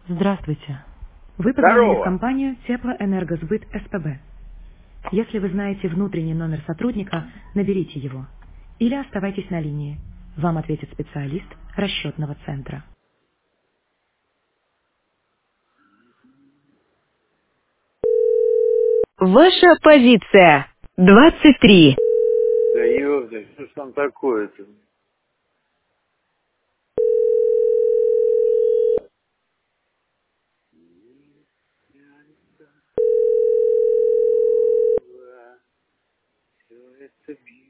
Здравствуйте. Вы позвонили в Здорово. компанию Теплоэнергосбыт СПБ. Если вы знаете внутренний номер сотрудника, наберите его. Или оставайтесь на линии. Вам ответит специалист расчетного центра. Ваша позиция. 23. Да ёпта, что ж там такое-то? Всё это